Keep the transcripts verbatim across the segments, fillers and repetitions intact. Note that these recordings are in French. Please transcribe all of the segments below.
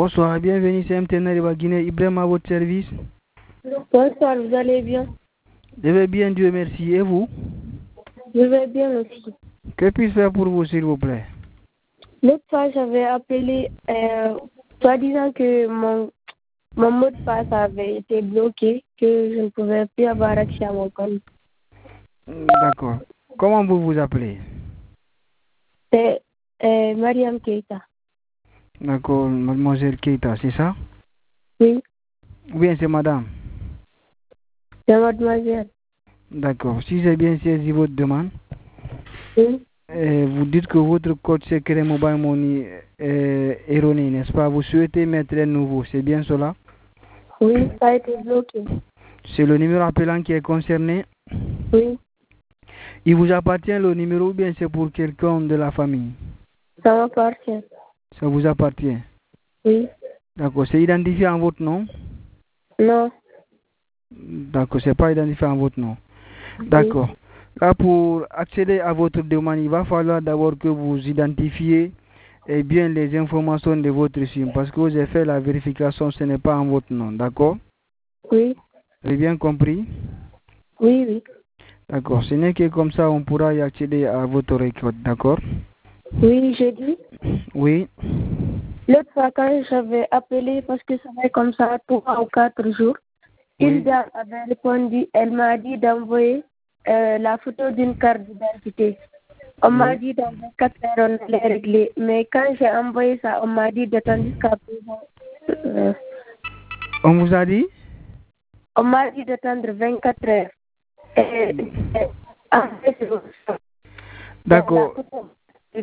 Bonsoir, bienvenue sur M T N Arriba Guinée. Ibrahim à votre service. Bonsoir, vous allez bien? Je vais bien, Dieu merci. Et vous? Je vais bien aussi. Que puis-je faire pour vous, s'il vous plaît? L'autre fois, j'avais appelé, euh, soit disant que mon, mon mot de passe avait été bloqué, que je ne pouvais plus avoir accès à mon compte. D'accord. Comment vous vous appelez? C'est euh, Mariam Keita. D'accord, mademoiselle Keita, c'est ça? Oui, Ou bien c'est madame? c'est mademoiselle. D'accord. Si j'ai bien saisi votre demande, Oui, euh, vous dites que votre code secret mobile money est erroné, n'est-ce pas? Vous souhaitez mettre un nouveau, c'est bien cela? oui, ça a été bloqué. C'est le numéro appelant qui est concerné? Oui, Il vous appartient le numéro ou bien c'est pour quelqu'un de la famille? ça m'appartient. Ça vous appartient? Oui, D'accord. C'est identifié en votre nom? non, D'accord. C'est pas identifié en votre nom. D'accord. Là, pour accéder à votre demande, il va falloir d'abord que vous identifiez eh bien les informations de votre SIM parce que vous avez fait la vérification, ce n'est pas en votre nom. D'accord? oui, Vous avez bien compris? oui, oui. D'accord. Ce n'est que comme ça on pourra y accéder à votre record. D'accord? Oui, j'ai dit. Oui. L'autre fois, quand j'avais appelé, parce que ça fait comme ça trois ou quatre jours, Oui. une dame avait répondu, elle m'a dit d'envoyer euh, la photo d'une carte d'identité. On m'a Oui. dit dans vingt-quatre heures, on allait régler. Mais quand j'ai envoyé ça, on m'a dit d'attendre jusqu'à présent. Euh, On vous a dit? on m'a dit d'attendre vingt-quatre heures. Et, et, après, c'est ça. D'accord. La photo.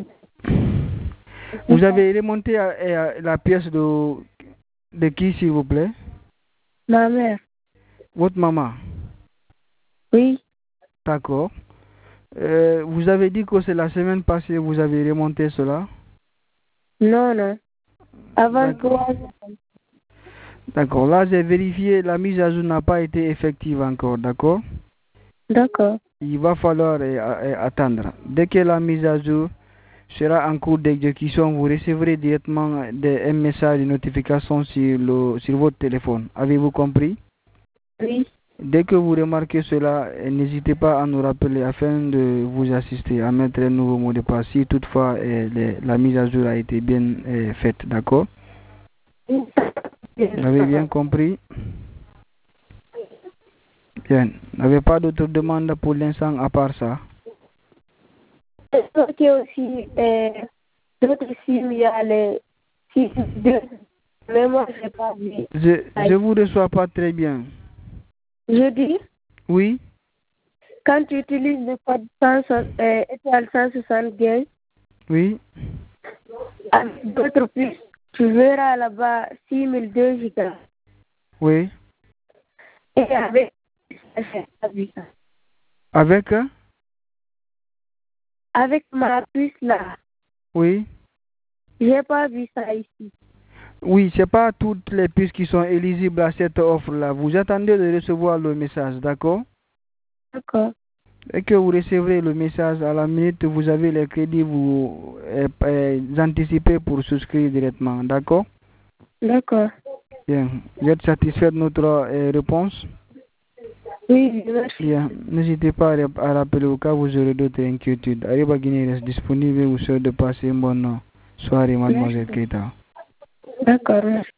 Vous avez remonté à, à la pièce de, de qui, s'il vous plaît? Ma mère. Votre maman. Oui, D'accord. Euh, vous avez dit que c'est la semaine passée vous avez remonté cela? non, non. Avant D'accord. trois jours. D'accord. Là, j'ai vérifié, la mise à jour n'a pas été effective encore. D'accord? D'accord. Il va falloir euh, euh, attendre. Dès que la mise à jour sera en cours d'exécution, vous recevrez directement des, un message de notification sur, le, sur votre téléphone. Avez-vous compris? Oui, Dès que vous remarquez cela, euh, n'hésitez pas à nous rappeler afin de vous assister à mettre un nouveau mot de passe si toutefois euh, les- la mise à jour a été bien euh, faite. D'accord? Vous avez bien compris? Bien. Vous n'avez pas d'autres demandes pour l'instant à part ça? ok aussi, euh, d'autres signes, il y a les six deux, mais moi, je n'ai pas vu. Je je vous reçois pas très bien. Je dis, Oui? quand tu utilises le code cent, euh, étoile cent soixante-quinze, Oui? avec d'autres puces, tu verras là-bas six mille deux gigas. Oui? Et avec, j'ai pas vu ça. Avec? euh, Avec ma puce là, Oui? j'ai pas vu ça ici. Oui, c'est pas toutes les puces qui sont éligibles à cette offre-là. Vous attendez de recevoir le message, d'accord? D'accord, Dès que vous recevrez le message à la minute, vous avez les crédits, vous euh, euh, anticipez pour souscrire directement, d'accord? d'accord. Bien. Vous êtes satisfait de notre euh, réponse? Oui, merci. Bien. N'hésitez pas à, rap- à rappeler au cas où vous aurez d'autres inquiétudes. Arriba Guinée reste disponible et vous souhaite de passer une bonne soirée, mademoiselle Merci. Keita. D'accord, merci.